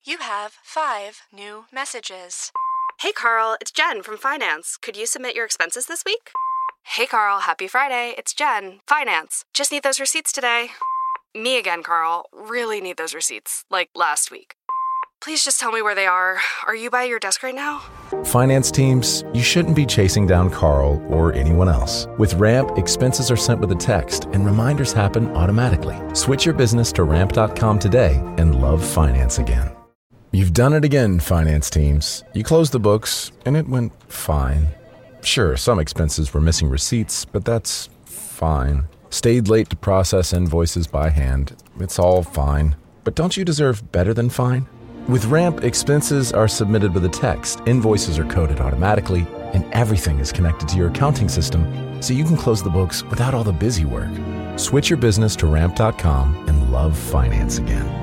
You have 5 new messages. Hey Carl, it's Jen from Finance. Could you submit your expenses this week? Hey Carl, happy Friday. It's Jen, Finance. Just need those receipts today. Me again, Carl. Really need those receipts, like last week. Please just tell me where they are. Are you by your desk right now? Finance teams, you shouldn't be chasing down Carl or anyone else. With Ramp, expenses are sent with a text and reminders happen automatically. Switch your business to ramp.com today and love finance again. You've done it again, finance teams. You closed the books and it went fine. Sure, some expenses were missing receipts, but that's fine. Stayed late to process invoices by hand. It's all fine. But don't you deserve better than fine? With Ramp, expenses are submitted with a text, invoices are coded automatically, and everything is connected to your accounting system, so you can close the books without all the busy work. Switch your business to ramp.com and love finance again.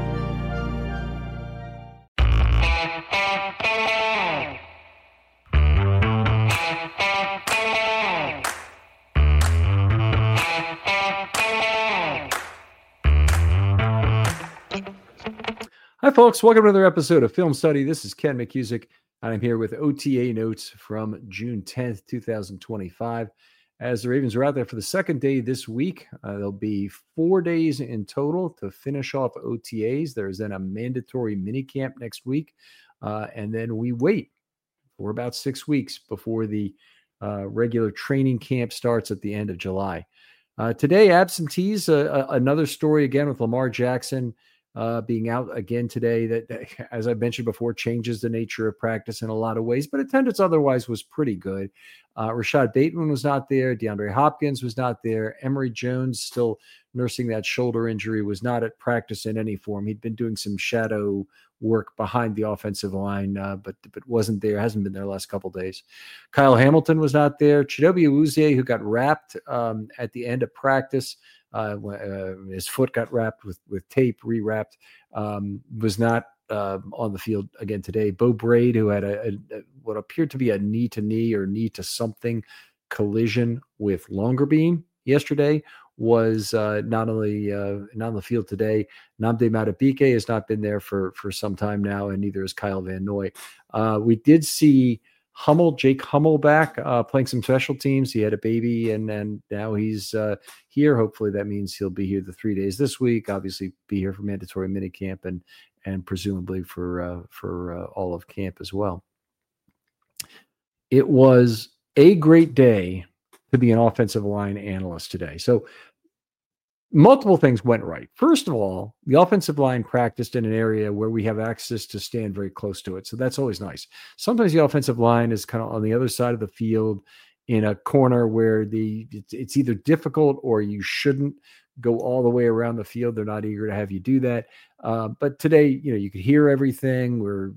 Hi, folks. Welcome to another episode of Film Study. This is Ken McCusick, and I'm here with OTA notes from June 10th, 2025. As the Ravens are out there for the second day this week, there'll be 4 days in total to finish off OTAs. There's then a mandatory minicamp next week, and then we wait for about 6 weeks before the regular training camp starts at the end of July. Today, absentees, another story again with Lamar Jackson being out again today that, as I mentioned before, changes the nature of practice in a lot of ways, but attendance otherwise was pretty good. Rashad Bateman was not there. DeAndre Hopkins was not there. Emory Jones, still nursing that shoulder injury, was not at practice in any form. He'd been doing some shadow work behind the offensive line, but wasn't there, hasn't been there the last couple of days. Kyle Hamilton was not there. Chidobe Awuzie, who got wrapped at the end of practice, his foot got wrapped with tape, rewrapped, was not on the field again today. Bo Braid, who had a what appeared to be a knee-to-knee or knee-to-something collision with Longerbeam yesterday, was not on the field today. Nnamdi Madubuike has not been there for some time now, and neither is Kyle Van Noy. We did see Jake Hummel back playing some special teams. He had a baby, and now he's here. Hopefully that means he'll be here the 3 days this week. Obviously be here for mandatory minicamp and presumably for all of camp as well. It was a great day to be an offensive line analyst today. So multiple things went right. First of all, the offensive line practiced in an area where we have access to stand very close to it. So that's always nice. Sometimes the offensive line is kind of on the other side of the field in a corner where it's either difficult or you shouldn't go all the way around the field. They're not eager to have you do that. But today, you could hear everything. We're,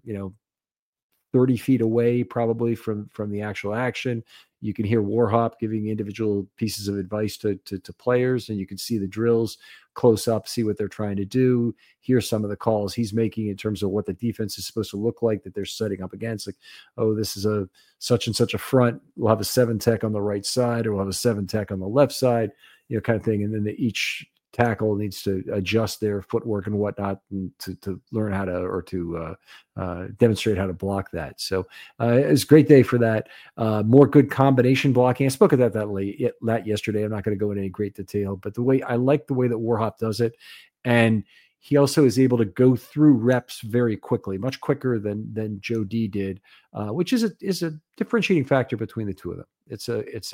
30 feet away probably from the actual action. You can hear Warhop giving individual pieces of advice to players, and you can see the drills close up, see what they're trying to do, hear some of the calls he's making in terms of what the defense is supposed to look like that they're setting up against. Like, oh, this is a such and such a front. We'll have a 7 tech on the right side, or we'll have a 7 tech on the left side, kind of thing. And then each tackle needs to adjust their footwork and whatnot to learn how to, or to demonstrate how to block that. So it's a great day for that. More good combination blocking. I spoke about that yesterday. I'm not going to go into any great detail, but I like the way that Warhop does it. And he also is able to go through reps very quickly, much quicker than Joe D did, which is a differentiating factor between the two of them. It's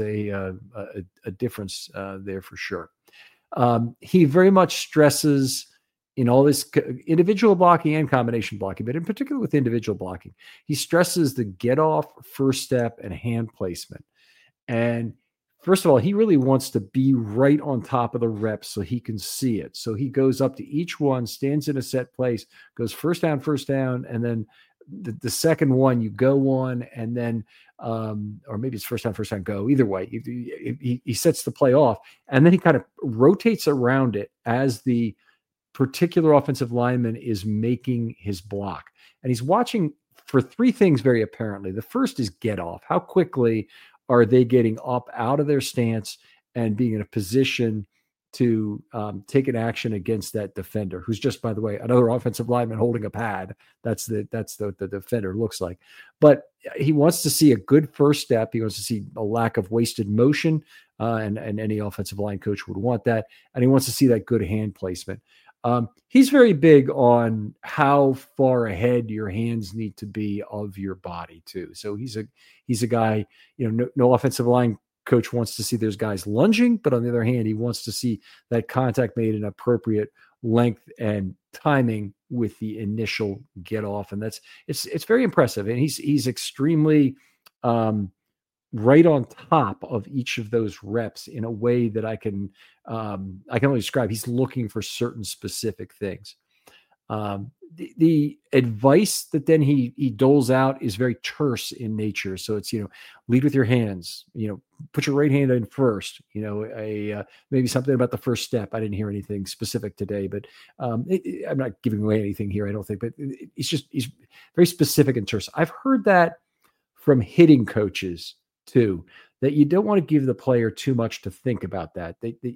a difference there for sure. He very much stresses in all this individual blocking and combination blocking, but in particular with individual blocking, he stresses the get off, first step, and hand placement. And first of all, he really wants to be right on top of the reps so he can see it. So he goes up to each one, stands in a set place, goes first down, and then the second one you go on, and then or maybe it's first down, go. Either way, he sets the play off, and then he kind of rotates around it as the particular offensive lineman is making his block. And he's watching for 3 things very apparently. The first is get off. How quickly are they getting up out of their stance and being in a position to take an action against that defender, who's just, by the way, another offensive lineman holding a pad. That's the defender looks like. But he wants to see a good first step. He wants to see a lack of wasted motion, and any offensive line coach would want that. And he wants to see that good hand placement. He's very big on how far ahead your hands need to be of your body too. So he's a guy, no offensive line coach wants to see those guys lunging, but on the other hand, he wants to see that contact made in appropriate length and timing with the initial get off. And it's very impressive. And he's extremely, right on top of each of those reps in a way that I can only describe. He's looking for certain specific things. The advice that then he doles out is very terse in nature. So it's, lead with your hands, put your right hand in first, maybe something about the first step. I didn't hear anything specific today, but I'm not giving away anything here, I don't think, but he's very specific and terse. I've heard that from hitting coaches too, that you don't want to give the player too much to think about that.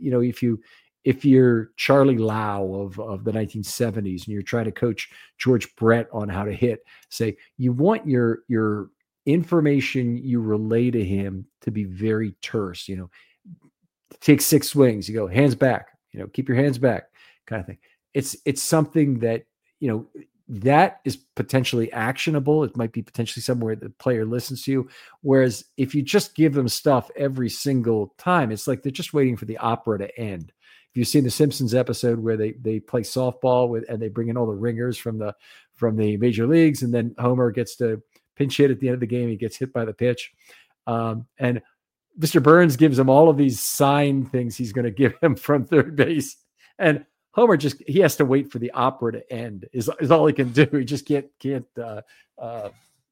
If you're Charlie Lau of the 1970s and you're trying to coach George Brett on how to hit, say you want your information you relay to him to be very terse. Take 6 swings. You go hands back. Keep your hands back, kind of thing. It's something that that is potentially actionable. It might be potentially somewhere the player listens to you. Whereas if you just give them stuff every single time, it's like they're just waiting for the opera to end. If you've seen the Simpsons episode where they play softball and they bring in all the ringers from the major leagues, and then Homer gets to pinch hit at the end of the game. He gets hit by the pitch. And Mr. Burns gives him all of these sign things he's going to give him from third base. And Homer he has to wait for the opera to end is all he can do. He just can't the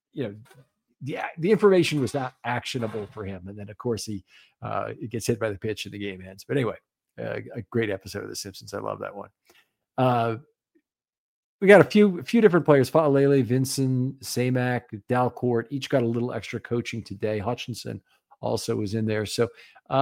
information was not actionable for him. And then of course he gets hit by the pitch and the game ends. But anyway, a great episode of The Simpsons. I love that one. We got a few different players, Fa'alele, Vincent, Samac, Dalcourt, each got a little extra coaching today. Hutchinson also was in there. So,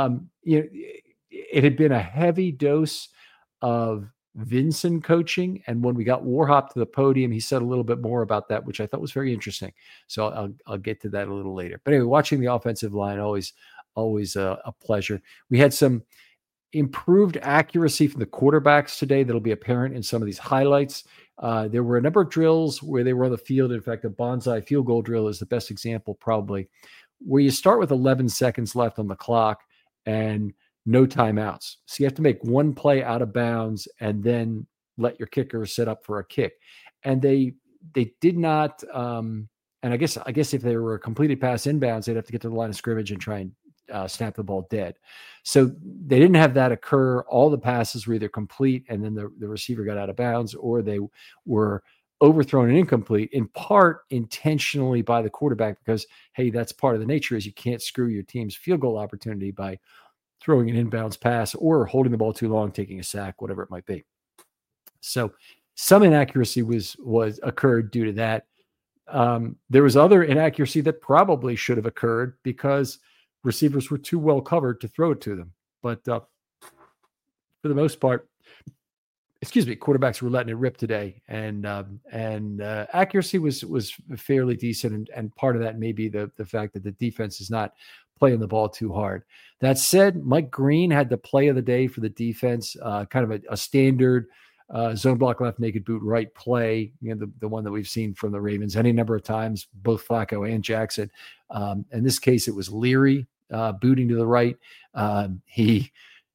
it had been a heavy dose of Vincent coaching. And when we got Warhop to the podium, he said a little bit more about that, which I thought was very interesting. So I'll get to that a little later. But anyway, watching the offensive line, always a pleasure. We had some improved accuracy from the quarterbacks today that'll be apparent in some of these highlights. There were a number of drills where they were on the field. In fact, a bonsai field goal drill is the best example probably, where you start with 11 seconds left on the clock and no timeouts. So you have to make one play out of bounds and then let your kicker set up for a kick. And they did not, and I guess if they were a completed pass inbounds, they'd have to get to the line of scrimmage and try and snap the ball dead. So they didn't have that occur. All the passes were either complete and then the receiver got out of bounds, or they were overthrown and incomplete, in part intentionally by the quarterback, because, hey, that's part of the nature is you can't screw your team's field goal opportunity by throwing an inbounds pass or holding the ball too long, taking a sack, whatever it might be. So some inaccuracy was occurred due to that. There was other inaccuracy that probably should have occurred because receivers were too well covered to throw it to them. But for the most part, quarterbacks were letting it rip today, and accuracy was fairly decent, and part of that may be the fact that the defense is not playing the ball too hard. That said, Mike Green had the play of the day for the defense, kind of a standard zone block left, naked boot right play, the one that we've seen from the Ravens any number of times, both Flacco and Jackson. In this case, it was Leary booting to the right. He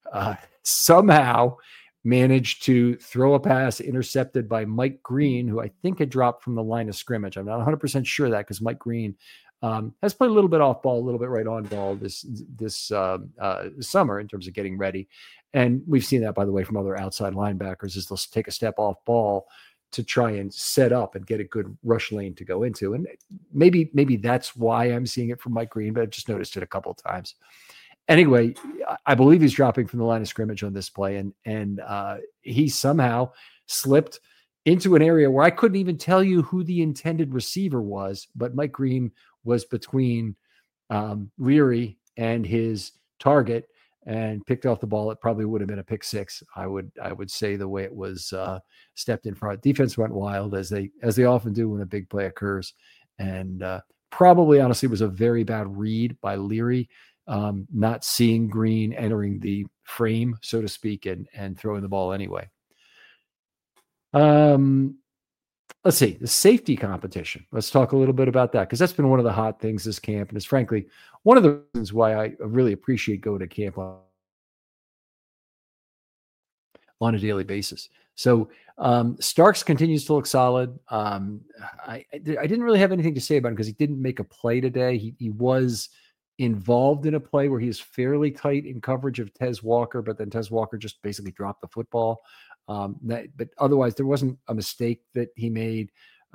somehow managed to throw a pass intercepted by Mike Green, who I think had dropped from the line of scrimmage. I'm not 100% sure of that, because Mike Green has played a little bit off ball, a little bit right on ball this summer in terms of getting ready. And we've seen that, by the way, from other outside linebackers, is they'll take a step off ball to try and set up and get a good rush lane to go into. And maybe that's why I'm seeing it from Mike Green, but I've just noticed it a couple of times. Anyway, I believe he's dropping from the line of scrimmage on this play, and he somehow slipped into an area where I couldn't even tell you who the intended receiver was, but Mike Green was between Leary and his target, and picked off the ball, it probably would have been a pick six. I would say the way it was stepped in front. Defense went wild as they often do when a big play occurs, and probably honestly was a very bad read by Leary, not seeing Green entering the frame, so to speak, and throwing the ball anyway. Let's see, the safety competition. Let's talk a little bit about that, because that's been one of the hot things this camp, and it's frankly one of the reasons why I really appreciate going to camp on a daily basis. So Starks continues to look solid. I didn't really have anything to say about him because he didn't make a play today. He was involved in a play where he is fairly tight in coverage of Tez Walker, but then Tez Walker just basically dropped the football. But otherwise, there wasn't a mistake that he made.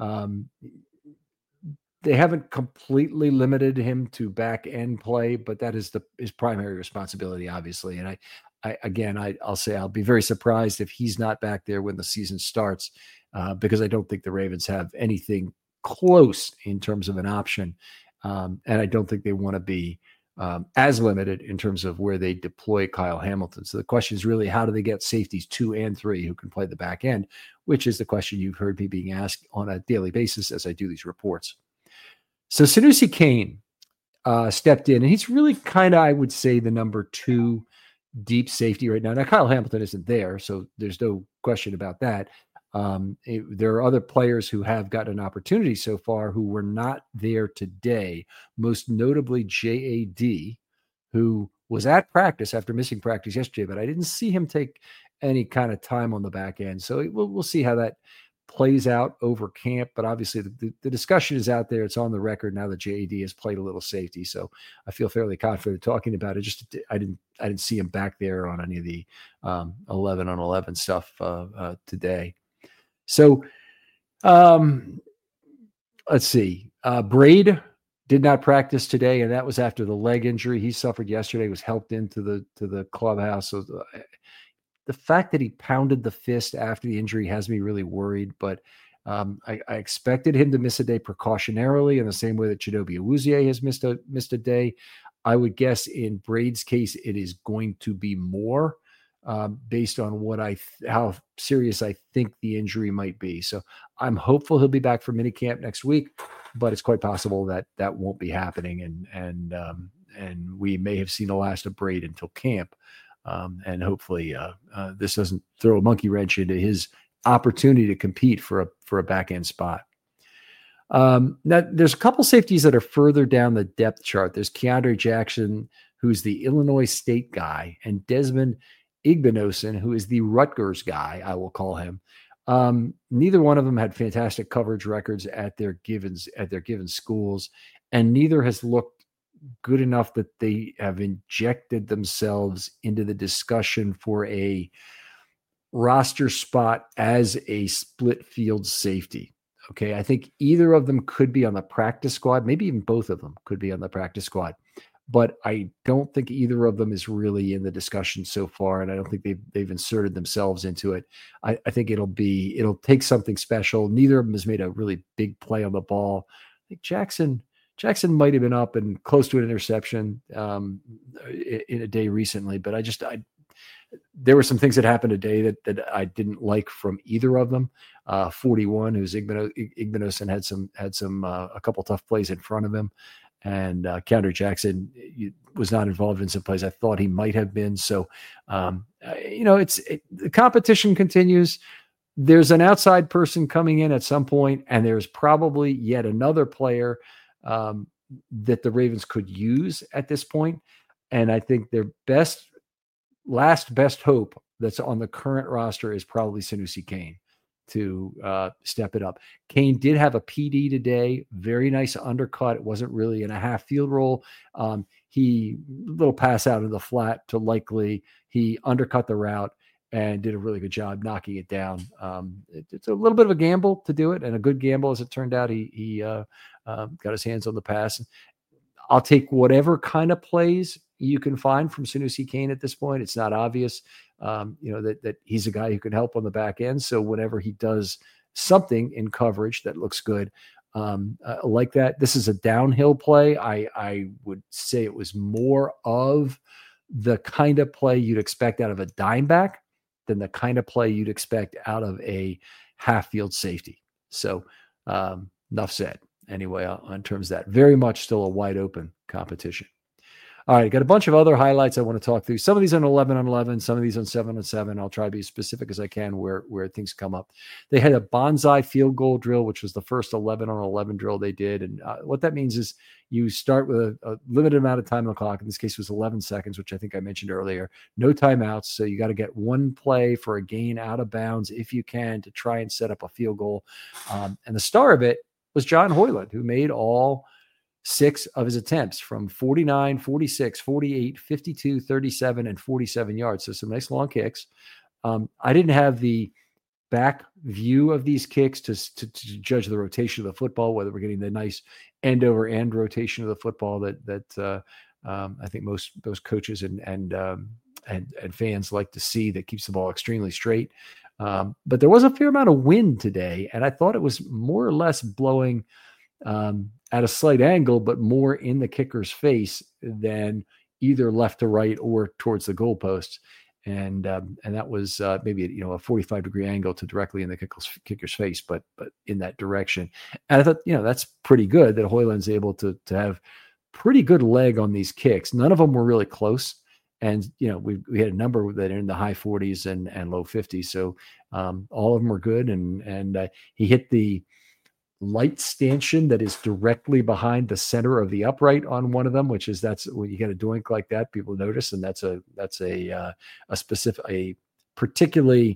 They haven't completely limited him to back end play, but that is his primary responsibility, obviously. And I'll say I'll be very surprised if he's not back there when the season starts, because I don't think the Ravens have anything close in terms of an option. And I don't think they want to be as limited in terms of where they deploy Kyle Hamilton. So the question is really, how do they get safeties 2 and 3 who can play the back end, which is the question you've heard me being asked on a daily basis as I do these reports. So Sanusi Kane stepped in, and he's really kind of, I would say, the number 2 deep safety right now. Now, Kyle Hamilton isn't there, so there's no question about that. There are other players who have gotten an opportunity so far who were not there today, most notably JAD, who was at practice after missing practice yesterday, but I didn't see him take any kind of time on the back end. So we'll see how that plays out over camp, but obviously the discussion is out there. It's on the record now that JAD has played a little safety, so I feel fairly confident talking about it. Just I didn't see him back there on any of the 11 on 11 stuff today. So let's see. Braid did not practice today, and that was after the leg injury he suffered yesterday. Was helped into the clubhouse. So the fact that he pounded the fist after the injury has me really worried, but I expected him to miss a day precautionarily in the same way that Chidobe Awuzie has missed a day. I would guess in Braid's case, it is going to be more based on how serious I think the injury might be. So I'm hopeful he'll be back for minicamp next week, but it's quite possible that that won't be happening. And we may have seen the last of Braid until camp. And hopefully this doesn't throw a monkey wrench into his opportunity to compete for a back end spot. Now there's a couple safeties that are further down the depth chart. There's Keandre Jackson, who's the Illinois State guy, and Desmond Igbinosun, who is the Rutgers guy, I will call him. Neither one of them had fantastic coverage records at their given schools, and neither has looked good enough that they have injected themselves into the discussion for a roster spot as a split field safety. Okay. I think either of them could be on the practice squad. Maybe even both of them could be on the practice squad, but I don't think either of them is really in the discussion so far. And I don't think they've inserted themselves into it. I think it'll take something special. Neither of them has made a really big play on the ball. I think Jackson might have been up and close to an interception in a day recently, but there were some things that happened today that I didn't like from either of them. 41, who's Igbinosun, had some a couple tough plays in front of him, and Keandre Jackson was not involved in some plays I thought he might have been. So, the competition continues. There's an outside person coming in at some point, and there's probably yet another player that the Ravens could use at this point. And I think their last best hope that's on the current roster is probably Sanusi Kane to step it up. Kane did have a PD today, very nice undercut. It wasn't really in a half field roll. He little pass out of the flat to Likely. He undercut the route and did a really good job knocking it down. It's a little bit of a gamble to do it, and a good gamble as it turned out. He got his hands on the pass. I'll take whatever kind of plays you can find from Sanusi Kane at this point. It's not obvious, that he's a guy who can help on the back end. So whenever he does something in coverage that looks good, like that, this is a downhill play. I would say it was more of the kind of play you'd expect out of a dime back than the kind of play you'd expect out of a half field safety. So enough said. Anyway, in terms of that, very much still a wide open competition. All right, got a bunch of other highlights I want to talk through. Some of these on 11 on 11, some of these on 7 on 7. I'll try to be as specific as I can where things come up. They had a bonsai field goal drill, which was the first 11 on 11 drill they did. And what that means is you start with a limited amount of time on the clock. In this case, it was 11 seconds, which I think I mentioned earlier. No timeouts. So you got to get one play for a gain out of bounds if you can to try and set up a field goal. And the star of it was John Hoyland, who made all 6 of his attempts from 49, 46, 48, 52, 37, and 47 yards. So some nice long kicks. I didn't have the back view of these kicks to judge the rotation of the football, whether we're getting the nice end over end rotation of the football that I think most coaches and fans like to see, that keeps the ball extremely straight. But there was a fair amount of wind today, and I thought it was more or less blowing at a slight angle, but more in the kicker's face than either left to right or towards the goalpost. And that was maybe a 45-degree angle to directly in the kicker's face, but in that direction. And I thought, that's pretty good that Hoyland's able to have pretty good leg on these kicks. None of them were really close. And, we had a number that are in the high 40s and low 50s. So all of them were good. And he hit the light stanchion that is directly behind the center of the upright on one of them, that's when you get a doink like that, people notice. And that's a particularly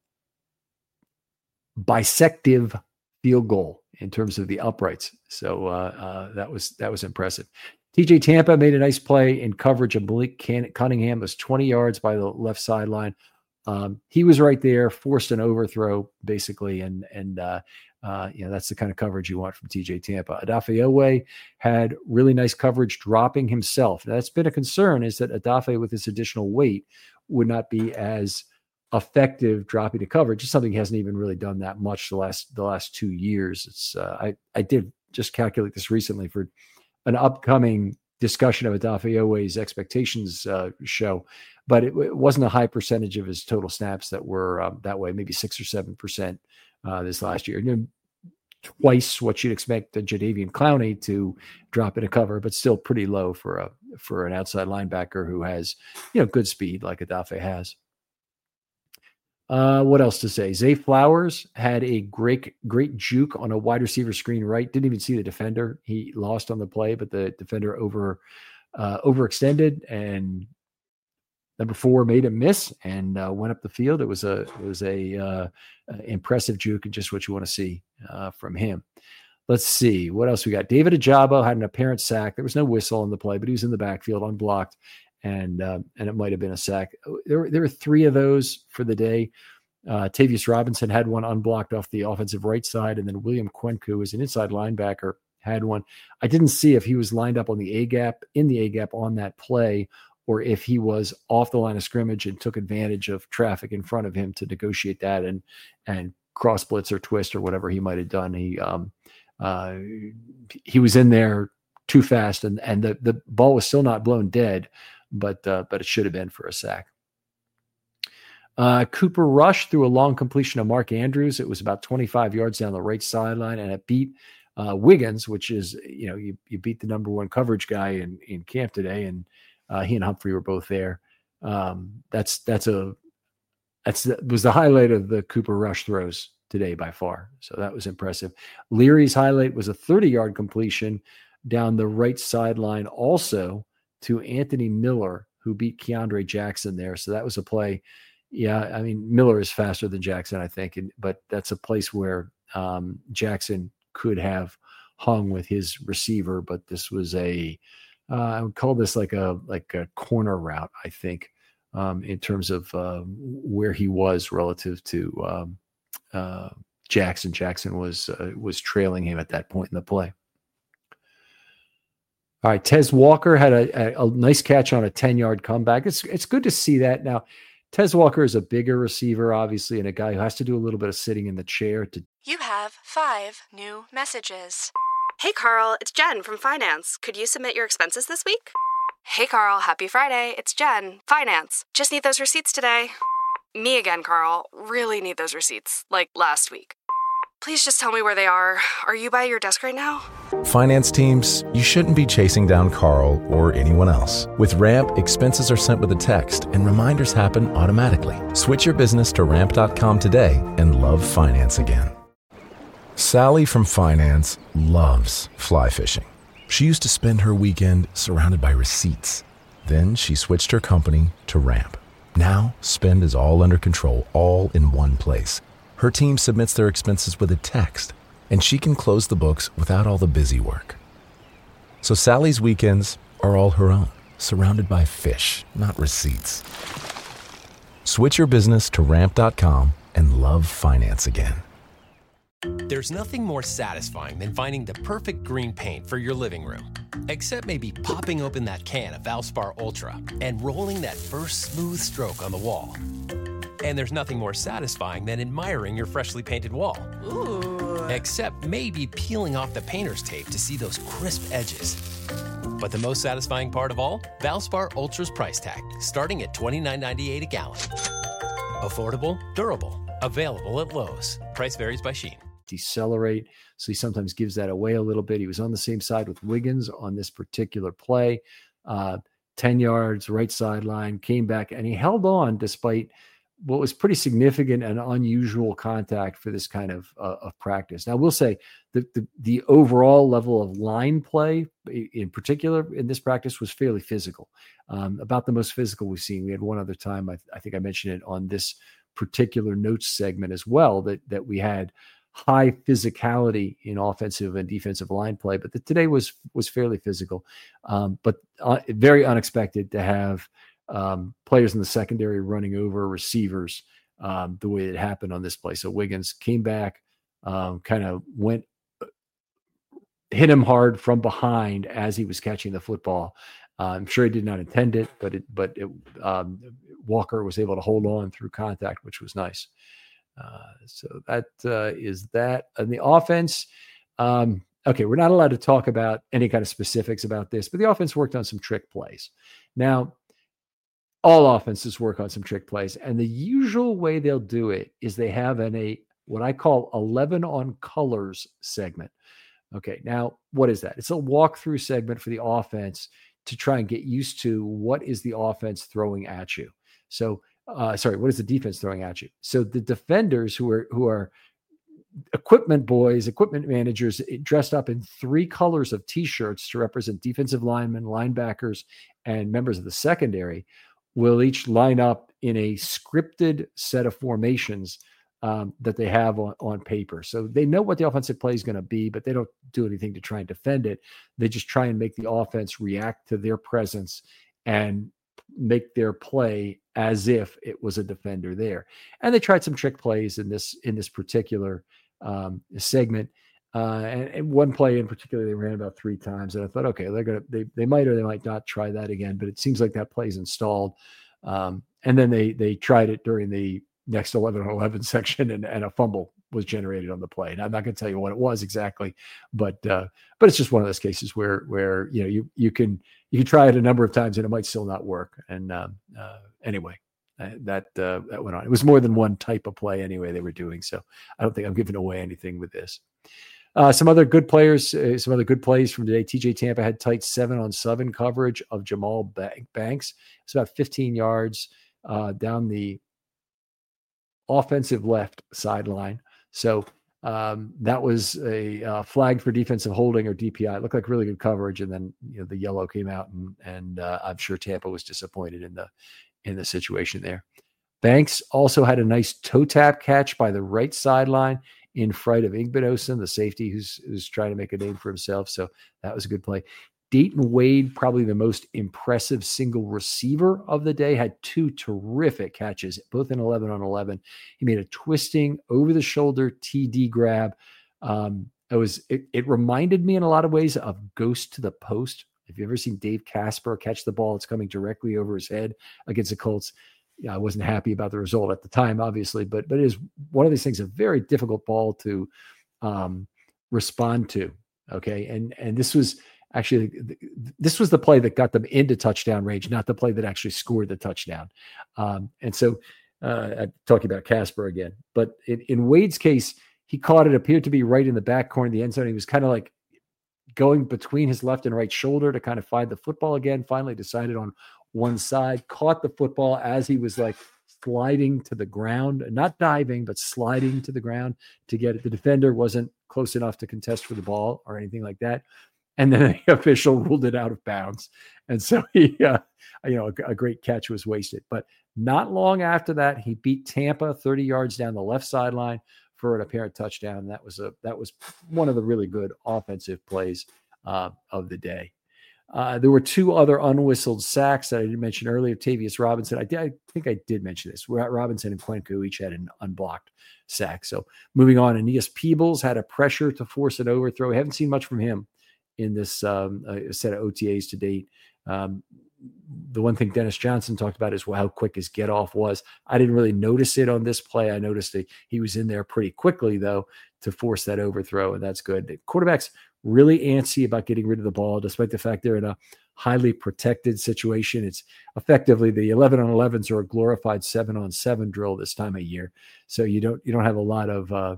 bisective field goal in terms of the uprights. So that was impressive. TJ Tampa made a nice play in coverage of Malik Cunningham. It was 20 yards by the left sideline. He was right there, forced an overthrow basically. And that's the kind of coverage you want from TJ Tampa. Odafe Oweh had really nice coverage dropping himself. Now, that's been a concern, is that Odafe with this additional weight would not be as effective dropping to coverage. It's something he hasn't even really done that much the last 2 years. It's I did just calculate this recently for an upcoming discussion of Odafe Oweh's expectations show, but it wasn't a high percentage of his total snaps that were that way, maybe 6 or 7% this last year. Twice what you'd expect Jadeveon Clowney to drop in a cover, but still pretty low for an outside linebacker who has good speed like Odafe has. What else to say? Zay Flowers had a great juke on a wide receiver screen right. Didn't even see the defender. He lost on the play, but the defender overextended, and number 4 made him miss and went up the field. It was a impressive juke and just what you want to see from him. Let's see what else we got. David Ojabo had an apparent sack. There was no whistle on the play, but he was in the backfield unblocked. And it might have been a sack. There were 3 of those for the day. Tavius Robinson had one unblocked off the offensive right side, and then William Kwenku, who is an inside linebacker, had one. I didn't see if he was lined up on the A gap on that play, or if he was off the line of scrimmage and took advantage of traffic in front of him to negotiate that and cross blitz or twist or whatever he might have done. He was in there too fast, and the ball was still not blown dead. But it should have been for a sack. Cooper Rush threw a long completion of Mark Andrews. It was about 25 yards down the right sideline, and it beat Wiggins, which is, you beat the number 1 coverage guy in camp today, and he and Humphrey were both there. That was the highlight of the Cooper Rush throws today by far. So that was impressive. Leary's highlight was a 30-yard completion down the right sideline, also to Anthony Miller, who beat Keandre Jackson there. So that was a play. Yeah, I mean, Miller is faster than Jackson, I think, but that's a place where Jackson could have hung with his receiver, but this was I would call this like a corner route, I think, in terms of where he was relative to Jackson. Jackson was trailing him at that point in the play. All right, Tez Walker had a nice catch on a 10-yard comeback. It's good to see that. Now, Tez Walker is a bigger receiver, obviously, and a guy who has to do a little bit of sitting in the chair. You have 5 new messages. Hey, Carl, it's Jen from Finance. Could you submit your expenses this week? Hey, Carl, happy Friday. It's Jen, finance. Just need those receipts today. Me again, Carl. Really need those receipts, like last week. Please just tell me where they are. Are you by your desk right now? Finance teams, you shouldn't be chasing down Carl or anyone else. With Ramp, expenses are sent with a text and reminders happen automatically. Switch your business to ramp.com today and love finance again. Sally from finance loves fly fishing. She used to spend her weekend surrounded by receipts. Then she switched her company to Ramp. Now, spend is all under control, all in one place. Her team submits their expenses with a text, and she can close the books without all the busy work. So Sally's weekends are all her own, surrounded by fish, not receipts. Switch your business to ramp.com and love finance again. There's nothing more satisfying than finding the perfect green paint for your living room. Except maybe popping open that can of Valspar Ultra and rolling that first smooth stroke on the wall. And there's nothing more satisfying than admiring your freshly painted wall. Ooh. Except maybe peeling off the painter's tape to see those crisp edges. But the most satisfying part of all? Valspar Ultra's price tag, starting at $29.98 a gallon. Affordable, durable, available at Lowe's. Price varies by Shein. Decelerate, so he sometimes gives that away a little bit. He was on the same side with Wiggins on this particular play. 10 yards, right sideline, came back, and he held on despite what was pretty significant and unusual contact for this kind of practice. Now, we'll say the overall level of line play, in particular in this practice, was fairly physical, about the most physical we've seen. We had one other time, I think I mentioned it on this particular notes segment as well, that we had high physicality in offensive and defensive line play, but today was fairly physical, but very unexpected to have players in the secondary running over receivers the way it happened on this play. So Wiggins came back, kind of hit him hard from behind as he was catching the football. I'm sure he did not intend it, but Walker was able to hold on through contact, which was nice. So that is that. And the offense, okay, we're not allowed to talk about any kind of specifics about this, but the offense worked on some trick plays. Now, all offenses work on some trick plays, and the usual way they'll do it is they have what I call 11 on colors segment. Okay, now what is that? It's a walkthrough segment for the offense to try and get used to what is the offense throwing at you. So what is the defense throwing at you? So the defenders who are equipment boys, equipment managers, dressed up in 3 colors of T-shirts to represent defensive linemen, linebackers, and members of the secondary, will each line up in a scripted set of formations that they have on paper. So they know what the offensive play is going to be, but they don't do anything to try and defend it. They just try and make the offense react to their presence and make their play as if it was a defender there. And they tried some trick plays in this particular segment. And one play in particular, they ran about 3 times. And I thought, okay, they might or they might not try that again, but it seems like that play's installed. And then they tried it during the next 11-on-11 section, and a fumble was generated on the play. And I'm not going to tell you what it was exactly, but it's just one of those cases where you can try it a number of times and it might still not work. And anyway, that went on. It was more than one type of play anyway they were doing. So I don't think I'm giving away anything with this. Some other good players, some other good plays from today. TJ Tampa had tight 7-on-7 coverage of Jamal Banks. It's about 15 yards down the offensive left sideline. So that was a flag for defensive holding or DPI. It looked like really good coverage, and then the yellow came out, and I'm sure Tampa was disappointed in the situation there. Banks also had a nice toe tap catch by the right sideline in front of Igbinosun, the safety who's trying to make a name for himself. So that was a good play. Dayton Wade, probably the most impressive single receiver of the day, had 2 terrific catches, both in 11-on-11. He made a twisting over-the-shoulder TD grab. It reminded me in a lot of ways of Ghost to the Post. Have you ever seen Dave Casper catch the ball that's coming directly over his head against the Colts? I wasn't happy about the result at the time, obviously, but it is one of these things, a very difficult ball to respond to. Okay. And this was, Actually, this was the play that got them into touchdown range, not the play that actually scored the touchdown. And so I'm talking about Casper again. But in Wade's case, he caught it, appeared to be right in the back corner of the end zone. He was kind of like going between his left and right shoulder to kind of find the football again, finally decided on one side, caught the football as he was like sliding to the ground, not diving, but sliding to the ground to get it. The defender wasn't close enough to contest for the ball or anything like that. And then the official ruled it out of bounds. And so he, a great catch was wasted. But not long after that, he beat Tampa 30 yards down the left sideline for an apparent touchdown. That was one of the really good offensive plays of the day. There were two other unwhistled sacks that I didn't mention earlier. Tavius Robinson, I think I did mention this. Robinson and Cuenca each had an unblocked sack. So moving on, Aeneas Peebles had a pressure to force an overthrow. We haven't seen much from him in this set of OTAs to date. The one thing Dennis Johnson talked about is how quick his get off was. I didn't really notice it on this play. I noticed that he was in there pretty quickly, though, to force that overthrow, and that's good. The quarterback's really antsy about getting rid of the ball, despite the fact they're in a highly protected situation. It's effectively the 11-on-11s are a glorified 7-on-7 drill this time of year. So you don't have a lot of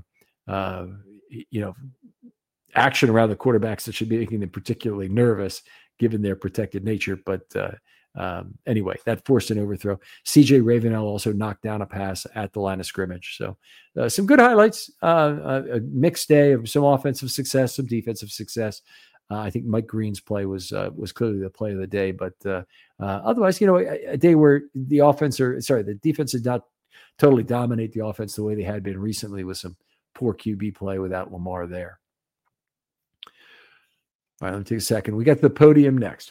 action around the quarterbacks that should be making them particularly nervous given their protected nature. But anyway, that forced an overthrow. CJ Ravenel also knocked down a pass at the line of scrimmage. So some good highlights, a mixed day of some offensive success, some defensive success. I think Mike Green's play was clearly the play of the day, but otherwise, a day where the defense did not totally dominate the offense the way they had been recently with some poor QB play without Lamar there. All right, let me take a second. We got the podium next.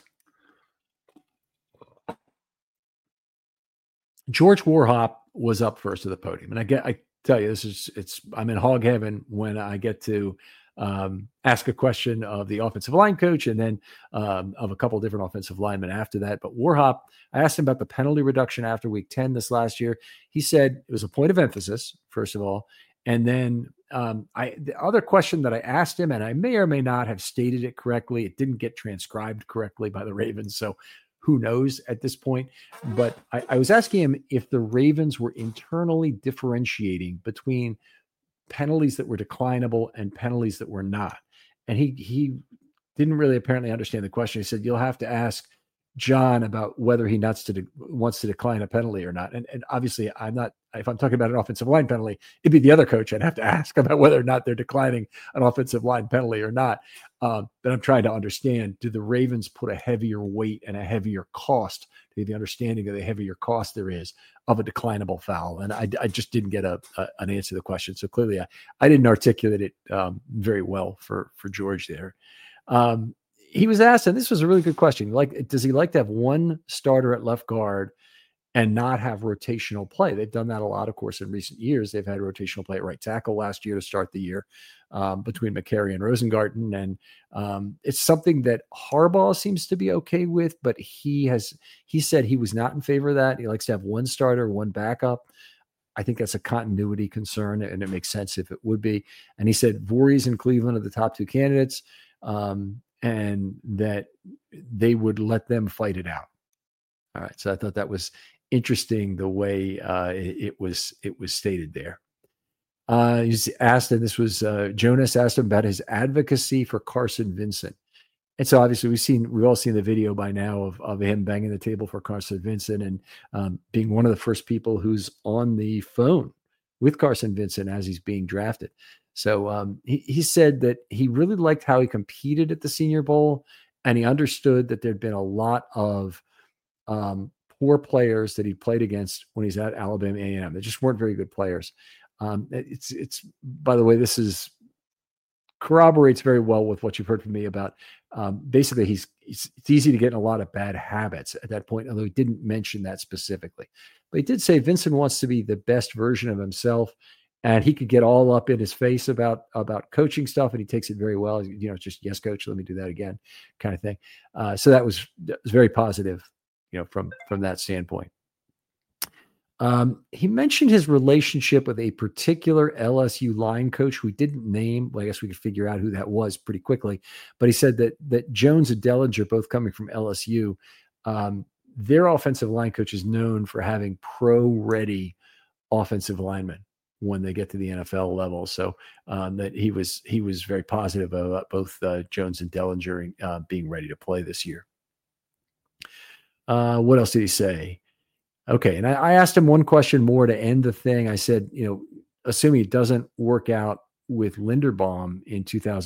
George Warhop was up first to the podium. And I tell you, I'm in hog heaven when I get to ask a question of the offensive line coach and then of a couple of different offensive linemen after that. But Warhop, I asked him about the penalty reduction after week 10 this last year. He said it was a point of emphasis, first of all. And then the other question that I asked him, and I may or may not have stated it correctly, it didn't get transcribed correctly by the Ravens, so who knows at this point. But I was asking him if the Ravens were internally differentiating between penalties that were declinable and penalties that were not. And he didn't really apparently understand the question. He said, you'll have to ask John about whether he wants to decline a penalty or not. And obviously if I'm talking about an offensive line penalty, it'd be the other coach I'd have to ask about whether or not they're declining an offensive line penalty or not. But I'm trying to understand, do the Ravens put a heavier weight and a heavier cost, to the understanding of the heavier cost there is of a declinable foul? And I just didn't get an answer to the question. So clearly I didn't articulate it very well for George there. He was asked, and this was a really good question, does he like to have one starter at left guard and not have rotational play? They've done that a lot, of course, in recent years. They've had rotational play at right tackle last year to start the year between McCary and Rosengarten. And it's something that Harbaugh seems to be okay with, but he said he was not in favor of that. He likes to have one starter, one backup. I think that's a continuity concern, and it makes sense if it would be. And he said Voorhees and Cleveland are the top two candidates. And that they would let them fight it out. All right. So I thought that was interesting the way it was stated there. He's asked, and this was Jonas asked him about his advocacy for Carson Vincent. And so obviously we've all seen the video by now of him banging the table for Carson Vincent and being one of the first people who's on the phone with Carson Vincent as he's being drafted. So he said that he really liked how he competed at the Senior Bowl, and he understood that there'd been a lot of poor players that he played against when he's at Alabama A&M. They just weren't very good players. It's by the way, this corroborates very well with what you've heard from me about. Basically, it's easy to get in a lot of bad habits at that point, although he didn't mention that specifically. But he did say Vincent wants to be the best version of himself. And he could get all up in his face about coaching stuff, and he takes it very well. It's just, yes, coach, let me do that again, kind of thing. So that was very positive, from that standpoint. He mentioned his relationship with a particular LSU line coach who he didn't name. Well, I guess we could figure out who that was pretty quickly. But he said that Jones and Dellinger, both coming from LSU, their offensive line coach is known for having pro-ready offensive linemen when they get to the NFL level. So that he was very positive about both Jones and Dellinger being ready to play this year. What else did he say? Okay. And I asked him one question more to end the thing. I said, assuming it doesn't work out with Linderbaum in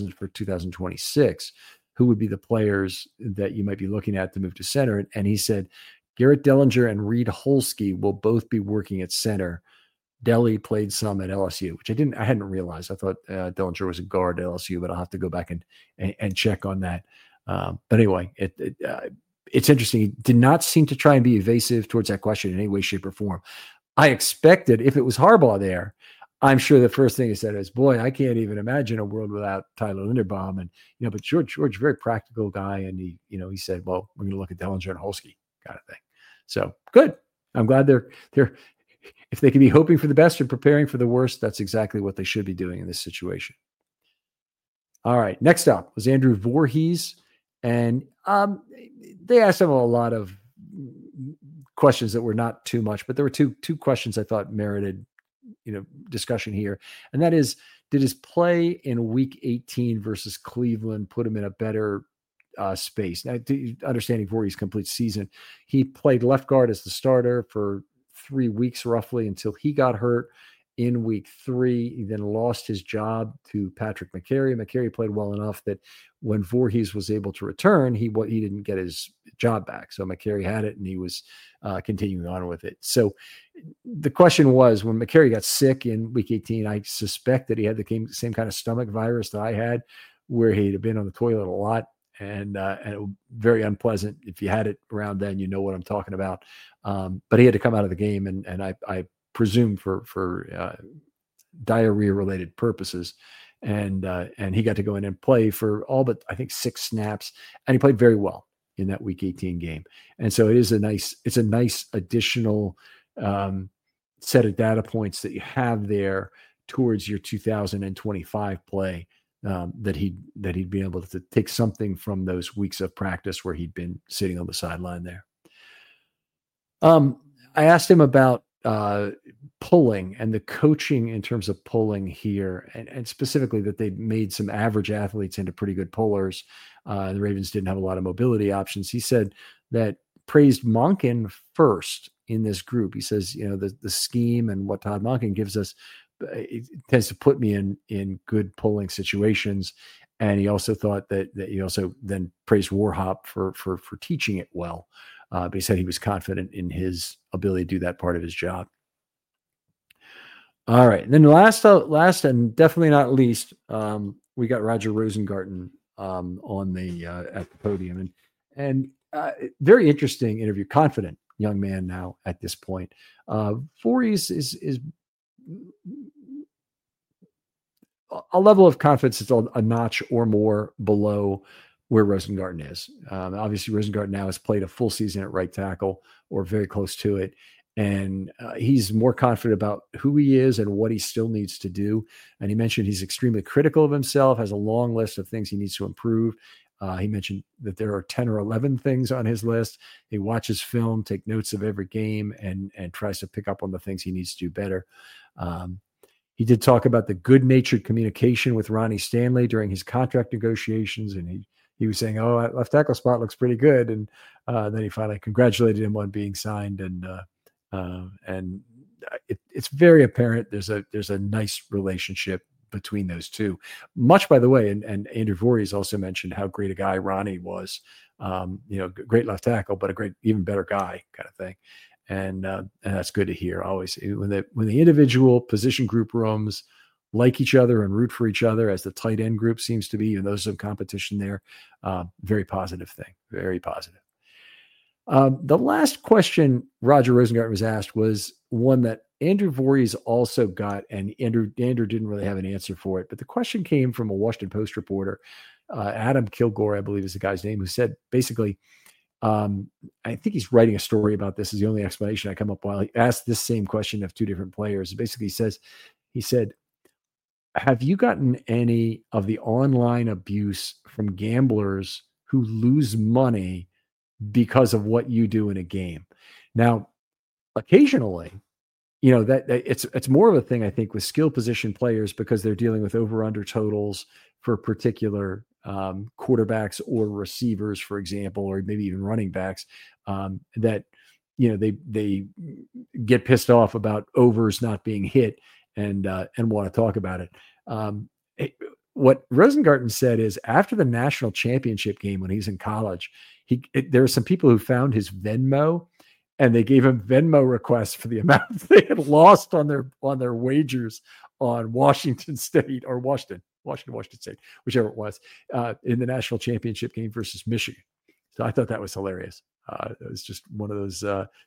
2026, who would be the players that you might be looking at to move to center? And he said, Garrett Dellinger and Reed Holsky will both be working at center. Delly played some at LSU, which I hadn't realized. I thought Dellinger was a guard at LSU, but I'll have to go back and check on that. But anyway, it's interesting. He did not seem to try and be evasive towards that question in any way, shape, or form. I expected if it was Harbaugh there, I'm sure the first thing he said is, boy, I can't even imagine a world without Tyler Linderbaum. And, but George, very practical guy. And he said, well, we're going to look at Dellinger and Holsky kind of thing. So good. I'm glad they're if they can be hoping for the best and preparing for the worst, that's exactly what they should be doing in this situation. All right. Next up was Andrew Voorhees. And they asked him a lot of questions that were not too much, but there were two questions I thought merited, discussion here. And that is, did his play in week 18 versus Cleveland put him in a better space? Now, understanding Voorhees' complete season, he played left guard as the starter for 3 weeks roughly until he got hurt in week 3. He then lost his job to Patrick McCary. McCary played well enough that when Voorhees was able to return, he didn't get his job back. So McCary had it and he was continuing on with it. So the question was, when McCary got sick in week 18, I suspect that he had the same kind of stomach virus that I had, where he'd been on the toilet a lot. And it was very unpleasant. If you had it around then, you know what I'm talking about. But he had to come out of the game, and I presume for diarrhea related purposes. And he got to go in and play for all but I think 6 snaps, and he played very well in that week 18 game. And so it's a nice additional set of data points that you have there towards your 2025 play. That he'd be able to take something from those weeks of practice where he'd been sitting on the sideline there. I asked him about pulling and the coaching in terms of pulling here, and specifically that they made some average athletes into pretty good pullers. The Ravens didn't have a lot of mobility options. He said that praised Monken first in this group. He says, the scheme and what Todd Monken gives us, it tends to put me in good pulling situations. And he also thought that he also then praised Warhop for teaching it well. But he said he was confident in his ability to do that part of his job. All right. And then last and definitely not least, we got Roger Rosengarten on the at the podium, and very interesting interview. Confident young man now at this point. Voorhees is a level of confidence that's a notch or more below where Rosengarten is. Obviously, Rosengarten now has played a full season at right tackle or very close to it. And he's more confident about who he is and what he still needs to do. And he mentioned he's extremely critical of himself, has a long list of things he needs to improve. He mentioned that there are 10 or 11 things on his list. He watches film, take notes of every game, and tries to pick up on the things he needs to do better. He did talk about the good-natured communication with Ronnie Stanley during his contract negotiations. And he was saying, oh, that left tackle spot looks pretty good. And then he finally congratulated him on being signed. And it's very apparent there's a nice relationship between those two. Much, by the way, and Andrew Voorhees also mentioned how great a guy Ronnie was. Great left tackle, but a great, even better guy kind of thing. And that's good to hear. Always when the individual position group rooms like each other and root for each other, as the tight end group seems to be, and there's some competition there. Very positive thing. Very positive. The last question Roger Rosengarten was asked was one that Andrew Voorhees also got, and Andrew didn't really have an answer for it. But the question came from a Washington Post reporter, Adam Kilgore, I believe is the guy's name, who said basically, I think he's writing a story about this is the only explanation I come up while he asked this same question of two different players. It basically he said, have you gotten any of the online abuse from gamblers who lose money because of what you do in a game? Now, occasionally, that it's more of a thing, I think, with skill position players because they're dealing with over under totals for particular quarterbacks or receivers, for example, or maybe even running backs, that they get pissed off about overs not being hit and want to talk about it. What Rosengarten said is after the national championship game when he's in college, there were some people who found his Venmo and they gave him Venmo requests for the amount they had lost on their wagers on Washington State or Washington State, whichever it was, in the national championship game versus Michigan. So I thought that was hilarious. It was just one of those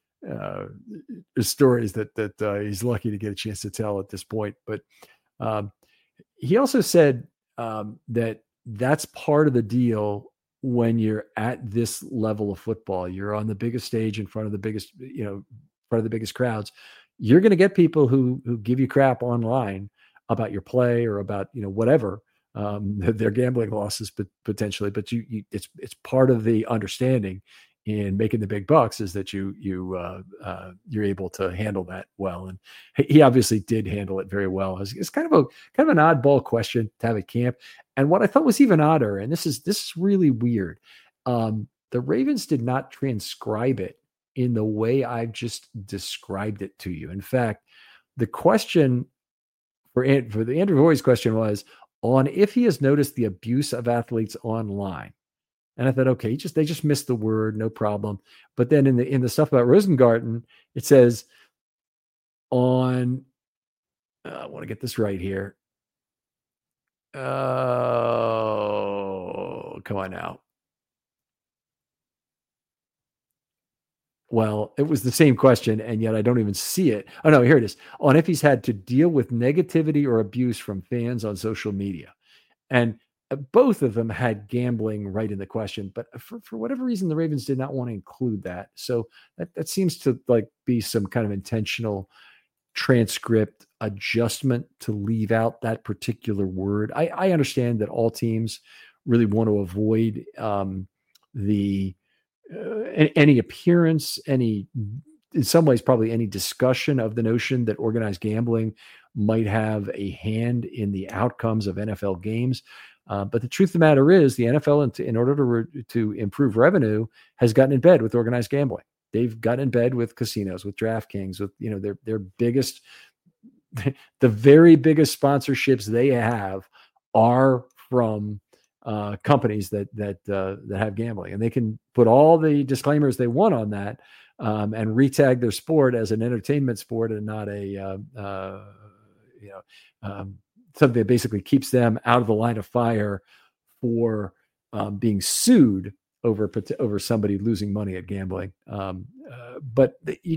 stories that he's lucky to get a chance to tell at this point. But he also said that's part of the deal when you're at this level of football. You're on the biggest stage in front of the biggest, crowds. You're going to get people who give you crap online about your play or about, whatever, their gambling losses, but potentially, but it's part of the understanding in making the big bucks is that you're able to handle that well. And he obviously did handle it very well. It's kind of an oddball question to have at camp. And what I thought was even odder, and this is really weird. The Ravens did not transcribe it in the way I've just described it to you. In fact, the question for the Andrew Voi's question was on if he has noticed the abuse of athletes online. And I thought, okay, they just missed the word, no problem. But then in the stuff about Rosengarten, it says on, I want to get this right here. Oh, come on now. Well, it was the same question, and yet I don't even see it. Oh, no, here it is. On if he's had to deal with negativity or abuse from fans on social media. And both of them had gambling right in the question, but for whatever reason, the Ravens did not want to include that. So that seems to be some kind of intentional transcript adjustment to leave out that particular word. I understand that all teams really want to avoid any appearance, in some ways, probably any discussion of the notion that organized gambling might have a hand in the outcomes of NFL games. But the truth of the matter is the NFL, in order to improve revenue, has gotten in bed with organized gambling. They've gotten in bed with casinos, with DraftKings, with their biggest, the very biggest sponsorships they have are from companies that have gambling, and they can put all the disclaimers they want on that and retag their sport as an entertainment sport and not something that basically keeps them out of the line of fire for being sued over somebody losing money at gambling. But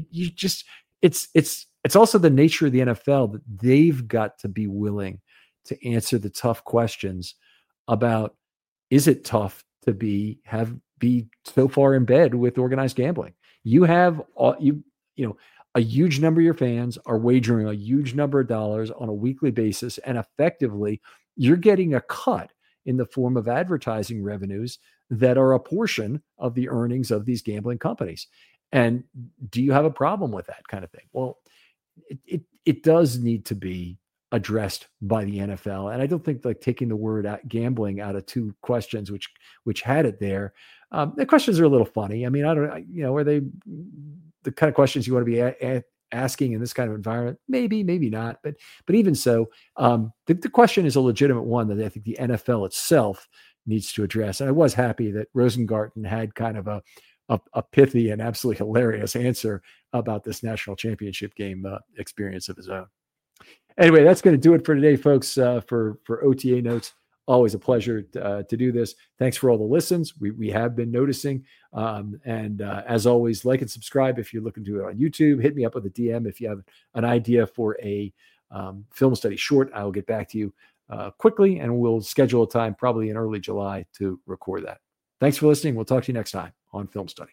it's also the nature of the NFL that they've got to be willing to answer the tough questions about, is it tough to be so far in bed with organized gambling? You have a huge number of your fans are wagering a huge number of dollars on a weekly basis, and effectively you're getting a cut in the form of advertising revenues that are a portion of the earnings of these gambling companies. And do you have a problem with that kind of thing? Well, it does need to be addressed by the NFL. And I don't think taking the word gambling out of two questions, which had it there, the questions are a little funny. I mean, are they the kind of questions you want to be asking in this kind of environment? Maybe not. But even so, the question is a legitimate one that I think the NFL itself needs to address. And I was happy that Rosengarten had kind of a pithy and absolutely hilarious answer about this national championship game experience of his own. Anyway, that's going to do it for today, folks, for OTA Notes. Always a pleasure to do this. Thanks for all the listens. We have been noticing. And as always, like and subscribe if you're looking to it on YouTube. Hit me up with a DM if you have an idea for a film study short. I will get back to you quickly, and we'll schedule a time probably in early July to record that. Thanks for listening. We'll talk to you next time on Film Study.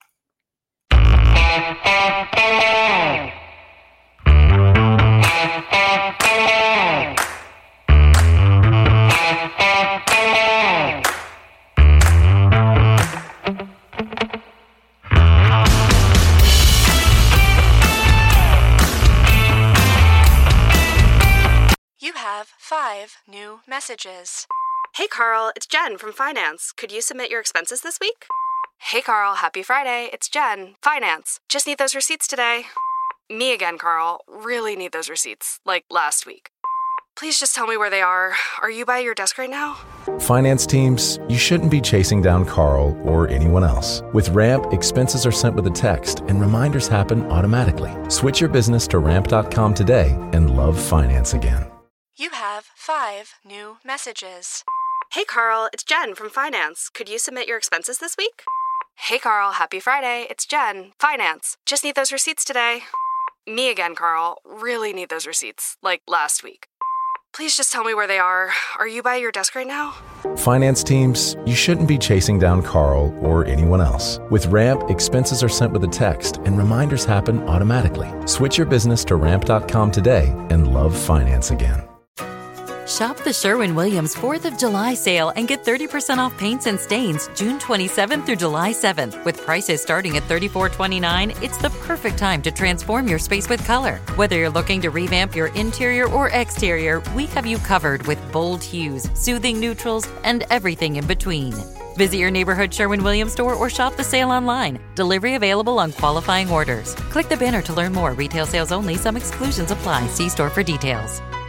You have 5 new messages. Hey, Carl, it's Jen from Finance. Could you submit your expenses this week? Hey, Carl, happy Friday. It's Jen, Finance. Just need those receipts today. Me again, Carl. Really need those receipts, like last week. Please just tell me where they are. Are you by your desk right now? Finance teams, you shouldn't be chasing down Carl or anyone else. With Ramp, expenses are sent with a text and reminders happen automatically. Switch your business to ramp.com today and love finance again. You have 5 new messages. Hey, Carl, it's Jen from Finance. Could you submit your expenses this week? Hey, Carl, happy Friday. It's Jen, Finance. Just need those receipts today. Me again, Carl. Really need those receipts, like last week. Please just tell me where they are. Are you by your desk right now? Finance teams, you shouldn't be chasing down Carl or anyone else. With Ramp, expenses are sent with a text and reminders happen automatically. Switch your business to ramp.com today and love finance again. Shop the Sherwin-Williams 4th of July sale and get 30% off paints and stains June 27th through July 7th. With prices starting at $34.29, it's the perfect time to transform your space with color. Whether you're looking to revamp your interior or exterior, we have you covered with bold hues, soothing neutrals, and everything in between. Visit your neighborhood Sherwin-Williams store or shop the sale online. Delivery available on qualifying orders. Click the banner to learn more. Retail sales only. Some exclusions apply. See store for details.